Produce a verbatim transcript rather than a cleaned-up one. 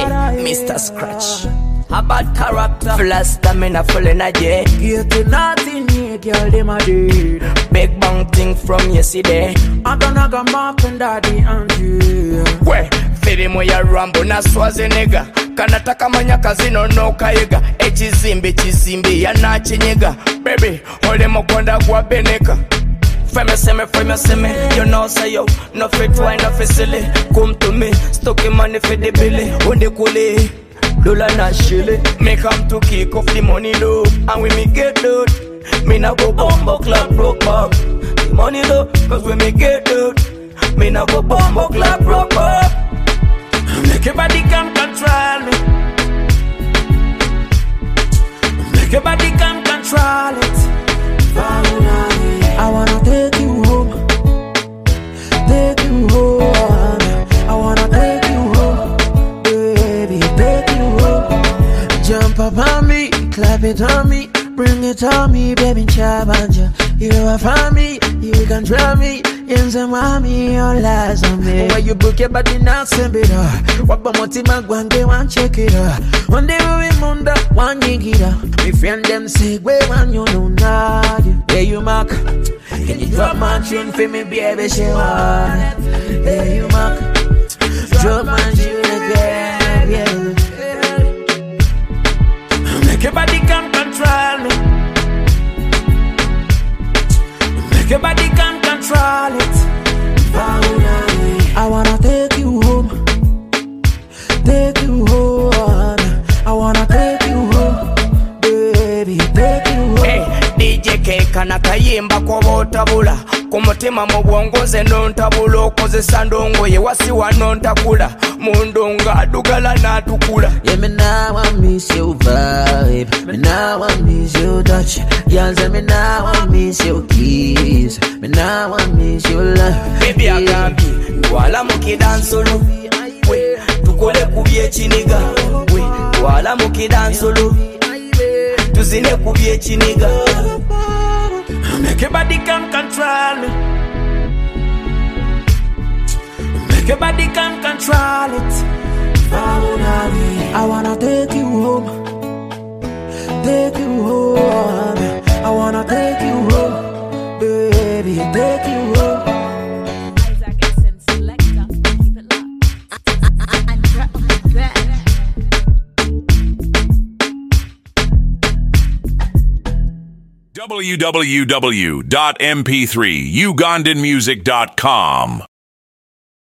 Hey, Mister Scratch. A bad character, full of stamina, full energy. Get nothing here, girl, them a dead. Big bang thing from yesterday. I gonna go mark and daddy and you. We, filimu ya Rambo na Schwarzenegger. Kanataka manyaka zino no kayega. Echizimbi chizimbi ya nachinyega. Baby, hole mokonda gwa beneka. Femme seme, femme seme, you know say yo. No fit wine, no fit silly. Come to me, stocky money for the billy. Unde kule, dola na shilly. Me come to kick off the money low. And when me get load, me na go bombo club broke back. The money low, cause when me get load, me na go bombo club broke back. Make your body come control me. Make your body come control it. I wanna take you home, take you home. I wanna take you home, baby, take you home. Jump up on me, clap it on me, bring it on me, baby, chabanja. You are from me, you can try me. Yenze mami, all eyes on me. Why you book your body now, send it up. Wapa motima gwange, one check it up. One day we munda, one yigida. My friend them say, where one you know not. Hey you mark, can you drop my tune for me, baby, she want. Hey you mark, drop my tune again, yeah. Make your body come control me. Make your body come control it. I wanna take you home, take you home. I wanna take you home, baby, take you home. Hey, D J K kana kayimba kwa botabula. Kumutima mu bwongo nze nontabula. Okozesa ndongoye wasiwa nontakula. Mundonga dugala natukula. Yeah, me now I miss your vibe. Me now I miss your touch. Yeah, me now I miss your kiss. Me now I miss your love. Baby agambi, wala mukidansolo. We, tukole kubye chiniga. We, wala mukidansolo. Tuzine kubye chiniga. Make your body come control me. Make your body come control it. I wanna take you home, take you home. I wanna take you home, baby, take you home. Isaac Essen Selector, keep it locked. I'm trapped on the bed. w w w dot m p three ugandan music dot com